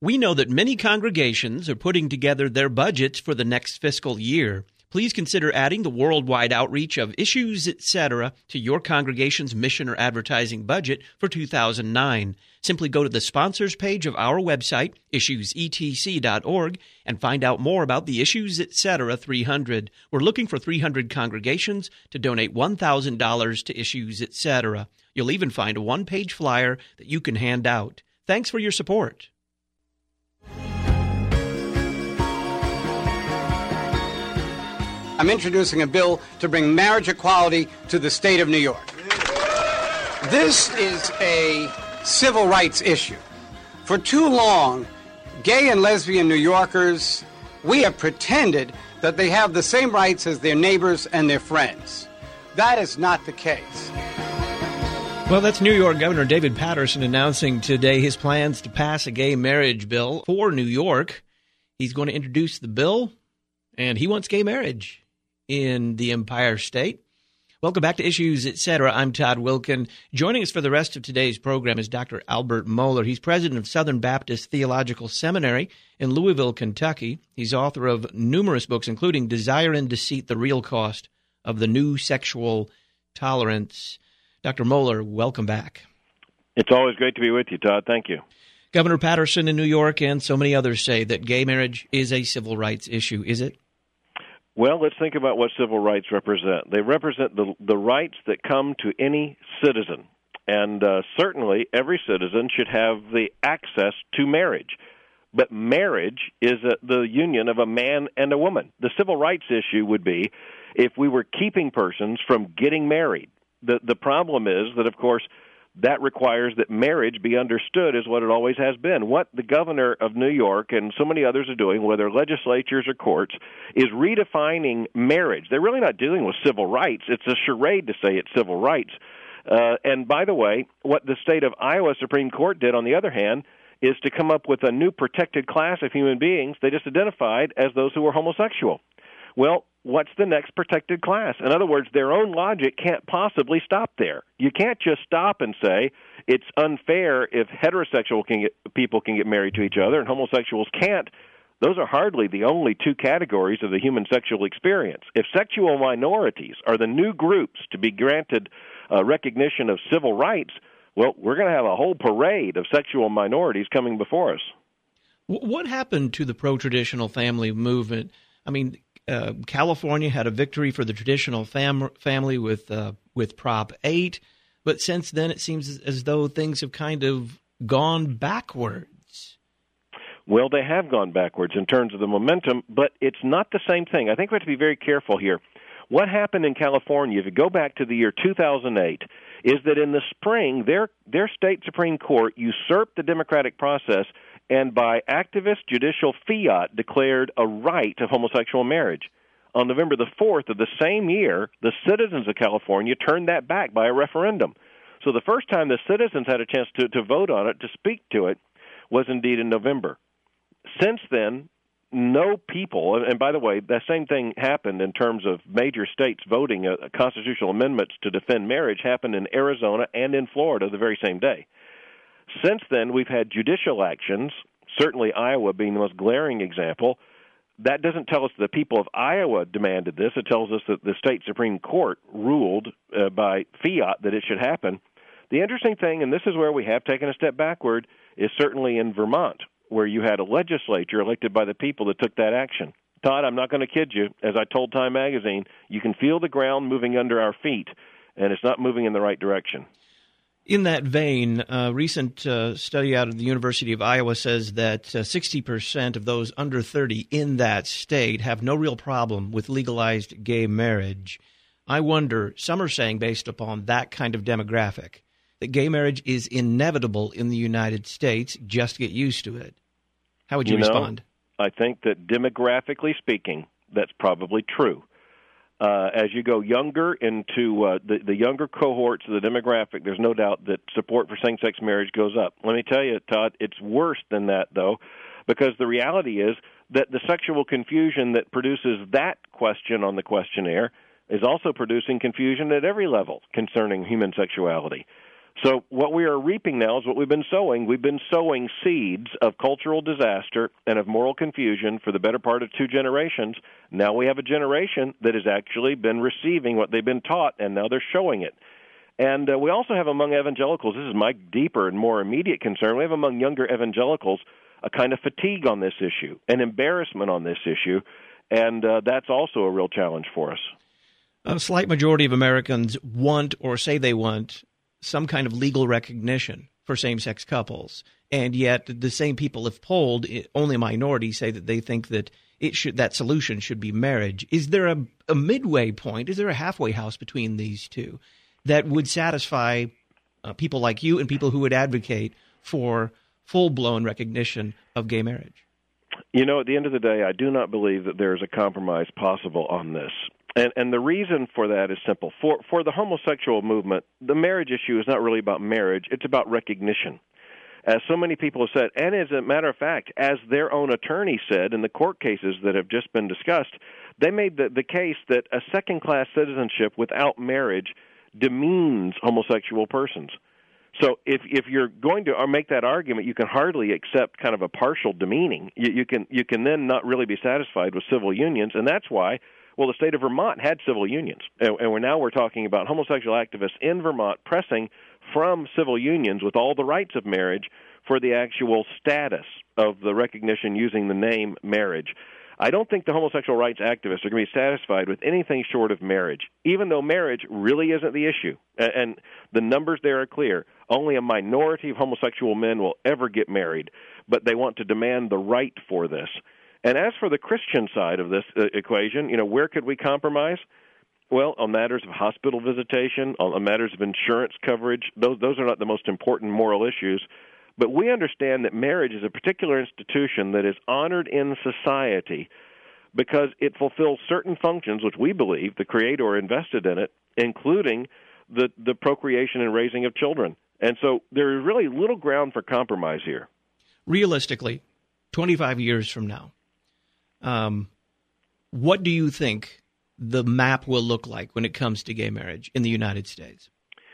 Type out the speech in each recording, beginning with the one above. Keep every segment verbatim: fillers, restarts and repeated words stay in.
We know that many congregations are putting together their budgets for the next fiscal year. Please consider adding the worldwide outreach of Issues, et cetera to your congregation's mission or advertising budget for two thousand nine. Simply go to the sponsors page of our website, issues e t c dot org, and find out more about the Issues, et cetera three hundred. We're looking for three hundred congregations to donate one thousand dollars to Issues, et cetera. You'll even find a one-page flyer that you can hand out. Thanks for your support. I'm introducing a bill to bring marriage equality to the state of New York. This is a civil rights issue. For too long, gay and lesbian New Yorkers, we have pretended that they have the same rights as their neighbors and their friends. That is not the case. Well, that's New York Governor David Paterson announcing today his plans to pass a gay marriage bill for New York. He's going to introduce the bill, and he wants gay marriage in the Empire State. Welcome back to Issues, et cetera. I'm Todd Wilkin. Joining us for the rest of today's program is Doctor Albert Mohler. He's president of Southern Baptist Theological Seminary in Louisville, Kentucky. He's author of numerous books, including Desire and Deceit, The Real Cost of the New Sexual Tolerance. Doctor Mohler, welcome back. It's always great to be with you, Todd. Thank you. Governor Paterson in New York and so many others say that gay marriage is a civil rights issue. Is it? Well, let's think about what civil rights represent. They represent the the rights that come to any citizen. And uh, certainly every citizen should have the access to marriage. But marriage is a, the union of a man and a woman. The civil rights issue would be if we were keeping persons from getting married. The the problem is that, of course, that requires that marriage be understood as what it always has been. What the governor of New York and so many others are doing, whether legislatures or courts, is redefining marriage. They're really not dealing with civil rights. It's a charade to say it's civil rights. Uh, and by the way, what the state of Iowa Supreme Court did, on the other hand, is to come up with a new protected class of human beings they just identified as those who were homosexual. Well, what's the next protected class? In other words, their own logic can't possibly stop there. You can't just stop and say it's unfair if heterosexual can get, people can get married to each other and homosexuals can't. Those are hardly the only two categories of the human sexual experience. If sexual minorities are the new groups to be granted uh, recognition of civil rights, well, we're going to have a whole parade of sexual minorities coming before us. What happened to the pro-traditional family movement? I mean, Uh, California had a victory for the traditional fam- family with uh, with Prop eight, but since then it seems as, as though things have kind of gone backwards. Well, they have gone backwards in terms of the momentum, but it's not the same thing. I think we have to be very careful here. What happened in California, if you go back to the year two thousand eight, is that in the spring, their their state Supreme Court usurped the democratic process and by activist judicial fiat declared a right of homosexual marriage. On November the fourth of the same year, the citizens of California turned that back by a referendum. So the first time the citizens had a chance to, to vote on it, to speak to it, was indeed in November. Since then, no people, and by the way, that same thing happened in terms of major states voting uh, constitutional amendments to defend marriage, happened in Arizona and in Florida the very same day. Since then, we've had judicial actions, certainly Iowa being the most glaring example. That doesn't tell us the people of Iowa demanded this. It tells us that the state Supreme Court ruled uh, by fiat that it should happen. The interesting thing, and this is where we have taken a step backward, is certainly in Vermont, where you had a legislature elected by the people that took that action. Todd, I'm not going to kid you. As I told Time Magazine, you can feel the ground moving under our feet, and it's not moving in the right direction. In that vein, a recent uh, study out of the University of Iowa says that uh, sixty percent of those under thirty in that state have no real problem with legalized gay marriage. I wonder, some are saying, based upon that kind of demographic, that gay marriage is inevitable in the United States. Just get used to it. How would you, you know, respond? I think that demographically speaking, that's probably true. Uh, as you go younger into uh, the, the younger cohorts of the demographic, there's no doubt that support for same-sex marriage goes up. Let me tell you, Todd, it's worse than that, though, because the reality is that the sexual confusion that produces that question on the questionnaire is also producing confusion at every level concerning human sexuality. So what we are reaping now is what we've been sowing. We've been sowing seeds of cultural disaster and of moral confusion for the better part of two generations. Now we have a generation that has actually been receiving what they've been taught, and now they're showing it. And uh, we also have among evangelicals, this is my deeper and more immediate concern, we have among younger evangelicals a kind of fatigue on this issue, an embarrassment on this issue, and uh, that's also a real challenge for us. A slight majority of Americans want or say they want some kind of legal recognition for same-sex couples, and yet the same people, if polled, only a minority say that they think that it should that solution should be marriage. Is there a, a midway point? Is there a halfway house between these two that would satisfy uh, people like you and people who would advocate for full-blown recognition of gay marriage? You know, at the end of the day, I do not believe that there is a compromise possible on this. And, and the reason for that is simple. For for the homosexual movement, the marriage issue is not really about marriage. It's about recognition. As so many people have said, and as a matter of fact, as their own attorney said in the court cases that have just been discussed, they made the, the case that a second-class citizenship without marriage demeans homosexual persons. So if if you're going to make that argument, you can hardly accept kind of a partial demeaning. You, you can you can then not really be satisfied with civil unions, and that's why, well, the state of Vermont had civil unions, and, and we're now we're talking about homosexual activists in Vermont pressing from civil unions with all the rights of marriage for the actual status of the recognition using the name marriage. I don't think the homosexual rights activists are going to be satisfied with anything short of marriage, even though marriage really isn't the issue. And the numbers there are clear. Only a minority of homosexual men will ever get married, but they want to demand the right for this. And as for the Christian side of this uh, equation, you know, where could we compromise? Well, on matters of hospital visitation, on matters of insurance coverage, those those are not the most important moral issues. But we understand that marriage is a particular institution that is honored in society because it fulfills certain functions which we believe the Creator invested in it, including the, the procreation and raising of children. And so there is really little ground for compromise here. Realistically, twenty-five years from now, um, what do you think the map will look like when it comes to gay marriage in the United States?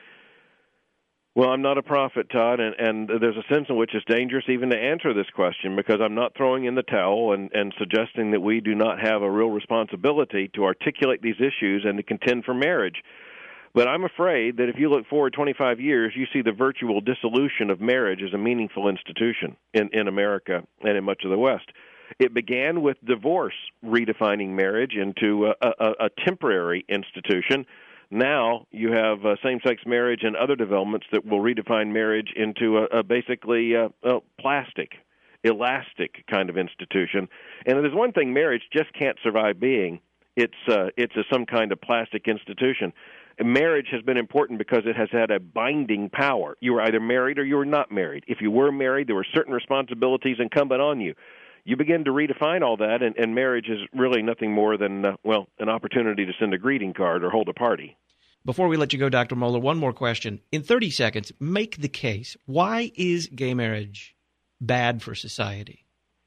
Well, I'm not a prophet, Todd, and, and there's a sense in which it's dangerous even to answer this question because I'm not throwing in the towel and, and suggesting that we do not have a real responsibility to articulate these issues and to contend for marriage. But I'm afraid that if you look forward twenty-five years, you see the virtual dissolution of marriage as a meaningful institution in, in America and in much of the West. It began with divorce redefining marriage into a, a, a temporary institution. Now you have uh, same-sex marriage and other developments that will redefine marriage into a, a basically uh, a plastic, elastic kind of institution. And there's one thing marriage just can't survive being. It's uh, it's a, some kind of plastic institution. And marriage has been important because it has had a binding power. You were either married or you were not married. If you were married, there were certain responsibilities incumbent on you. You begin to redefine all that, and, and marriage is really nothing more than, uh, well, an opportunity to send a greeting card or hold a party. Before we let you go, Doctor Mohler, one more question. In thirty seconds, make the case. Why is gay marriage bad for society?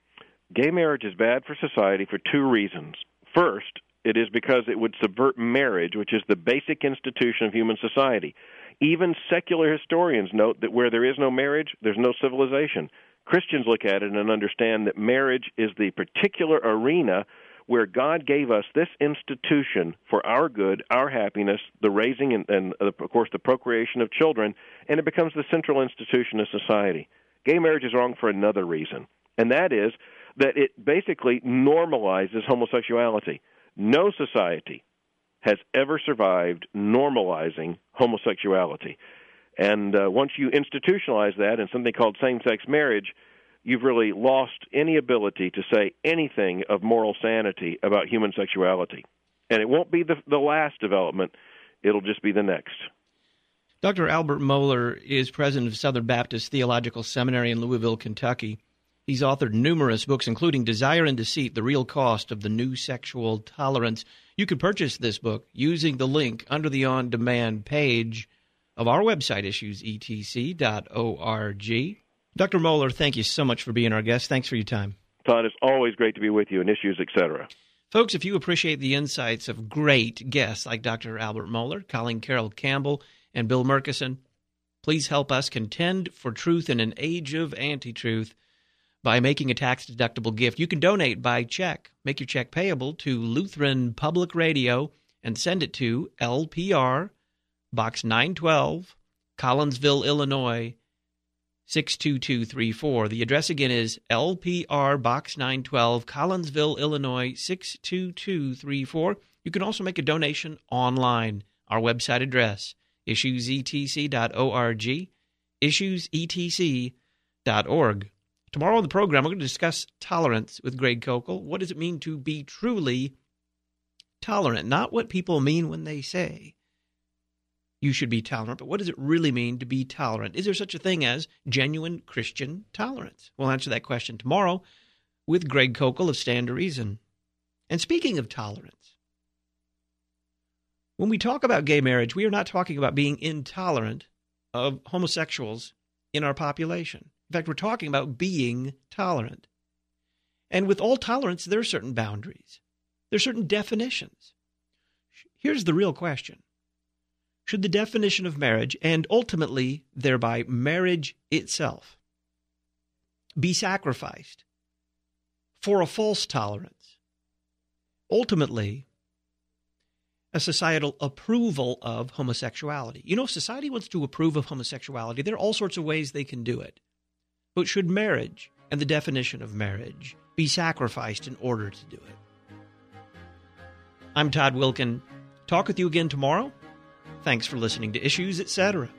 Gay marriage is bad for society for two reasons. First, it is because it would subvert marriage, which is the basic institution of human society. Even secular historians note that where there is no marriage, there's no civilization. Christians look at it and understand that marriage is the particular arena where God gave us this institution for our good, our happiness, the raising and, and uh, of course, the procreation of children, and it becomes the central institution of society. Gay marriage is wrong for another reason, and that is that it basically normalizes homosexuality. No society has ever survived normalizing homosexuality. And uh, once you institutionalize that in something called same-sex marriage, you've really lost any ability to say anything of moral sanity about human sexuality. And it won't be the, the last development. It'll just be the next. Doctor Albert Mohler is president of Southern Baptist Theological Seminary in Louisville, Kentucky. He's authored numerous books, including Desire and Deceit, The Real Cost of the New Sexual Tolerance. You can purchase this book using the link under the on-demand page of our website, issues e t c dot org. Doctor Mohler, thank you so much for being our guest. Thanks for your time. Todd, it's always great to be with you on Issues, et cetera. Folks, if you appreciate the insights of great guests like Doctor Albert Mohler, Colleen Carroll Campbell, and Bill Murkison, Please help us contend for truth in an age of anti-truth by making a tax-deductible gift. You can donate by check. Make your check payable to Lutheran Public Radio and send it to L P R, Box nine twelve, Collinsville, Illinois, six two two three four. The address again is L P R, Box nine twelve, Collinsville, Illinois, six two two three four. You can also make a donation online. Our website address, issues e t c dot org, issues e t c dot org. Tomorrow on the program, we're going to discuss tolerance with Greg Koukl. What does it mean to be truly tolerant? Not what people mean when they say you should be tolerant, but what does it really mean to be tolerant? Is there such a thing as genuine Christian tolerance? We'll answer that question tomorrow with Greg Koukl of Stand to Reason. And speaking of tolerance, when we talk about gay marriage, we are not talking about being intolerant of homosexuals in our population. In fact, we're talking about being tolerant. And with all tolerance, there are certain boundaries. There are certain definitions. Here's the real question. Should the definition of marriage, and ultimately, thereby, marriage itself, be sacrificed for a false tolerance? Ultimately, a societal approval of homosexuality. You know, society wants to approve of homosexuality. There are all sorts of ways they can do it. But should marriage and the definition of marriage be sacrificed in order to do it? I'm Todd Wilken. Talk with you again tomorrow. Thanks for listening to Issues, et cetera.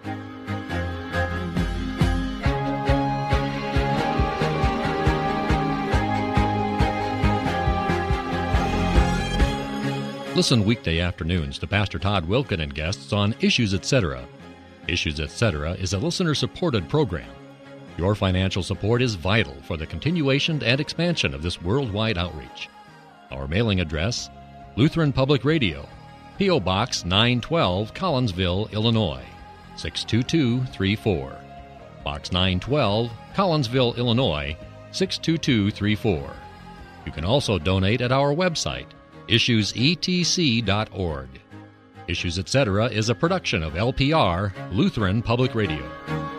Listen weekday afternoons to Pastor Todd Wilken and guests on Issues, et cetera. Issues, et cetera is a listener-supported program. Your financial support is vital for the continuation and expansion of this worldwide outreach. Our mailing address, Lutheran Public Radio, P O. Box nine twelve, Collinsville, Illinois, six two two three four. Box nine twelve, Collinsville, Illinois, six two two three four. You can also donate at our website, issues e t c dot org. Issues, et cetera is a production of L P R, Lutheran Public Radio.